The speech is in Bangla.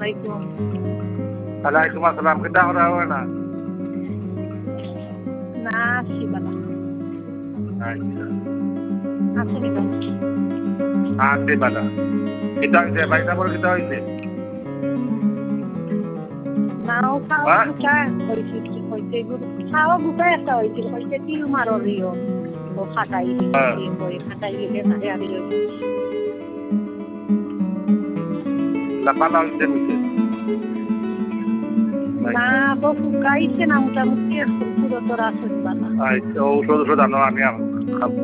আলাইকুম। ওয়ালাইকুম আসসালাম। কিতা করা হয় না? না আছি বালা। আচ্ছা। আসুনি বালা। আছি বালা। কিতা হইছে? বাইটা পর কিতা হইছে? নাও খাওয়া গুটা হয়েছে কি হয়েছে খাওয়া গুটা একটা হয়েছিল হয়েছে তিল মারিও ও খাটাই খাটাই গেলে তাকে আদি লাপালা হইছে নিচে। না বহু গাইছে না মোটামুটি পুরো তোরা আসুন বালা। আচ্ছা ঔষধ আনো আমি খাবো।